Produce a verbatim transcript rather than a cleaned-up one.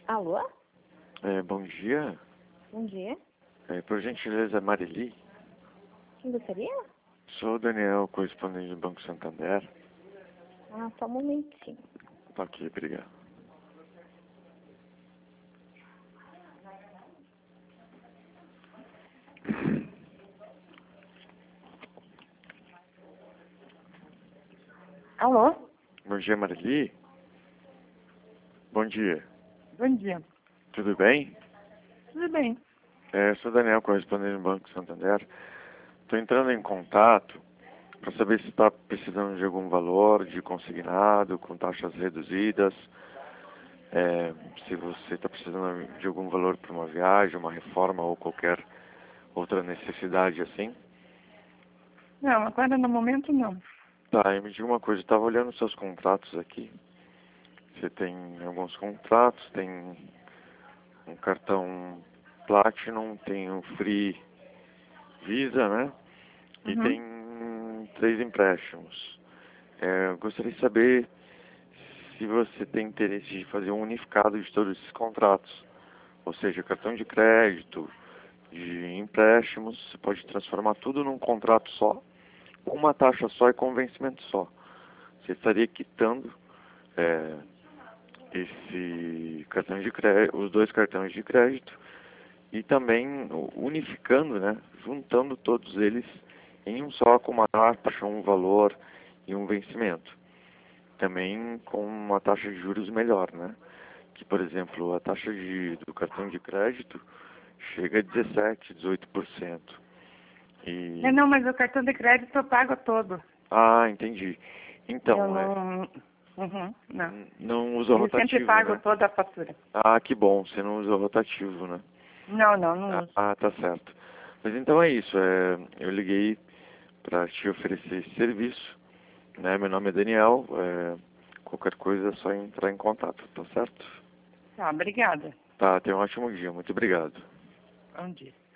Alô? É, bom dia. Bom dia. É, por gentileza, Marili. Quem gostaria? Sou o Daniel, correspondente do Banco Santander. Ah, só um momentinho. Tá aqui, obrigado. Alô? Bom dia, Marili. Bom dia. Bom dia. Tudo bem? Tudo bem. É, sou o Daniel, correspondente do Banco Santander. Estou entrando em contato para saber se está precisando de algum valor de consignado, com taxas reduzidas. É, se você está precisando de algum valor para uma viagem, uma reforma ou qualquer outra necessidade assim. Não, agora no momento não. Tá, e me diga uma coisa, eu estava olhando seus contratos aqui. Você tem alguns contratos, tem um cartão Platinum, tem um Free Visa, né? E Uhum. tem três empréstimos. É, eu gostaria de saber se você tem interesse de fazer um unificado de todos esses contratos. Ou seja, cartão de crédito, de empréstimos, você pode transformar tudo num contrato só, com uma taxa só e com vencimento só. Você estaria quitando é, esse cartão de crédito, os dois cartões de crédito e também unificando, né, juntando todos eles em um só com uma taxa, um valor e um vencimento. Também com uma taxa de juros melhor, né? Que, por exemplo, a taxa de, do cartão de crédito chega a dezessete, dezoito por cento. E... É, não, mas o cartão de crédito eu pago todo. Ah, entendi. Então, eu é, não... Uhum, não. não usa Eu sempre rotativo, pago né? toda a fatura. Ah, que bom, você não usa rotativo, né? Não, não, não uso. Ah, tá certo. Mas então é isso, é, eu liguei para te oferecer esse serviço, né? Meu nome é Daniel, é, qualquer coisa é só entrar em contato, tá certo? Tá, obrigada. Tá, tenha um ótimo dia, muito obrigado. Bom dia.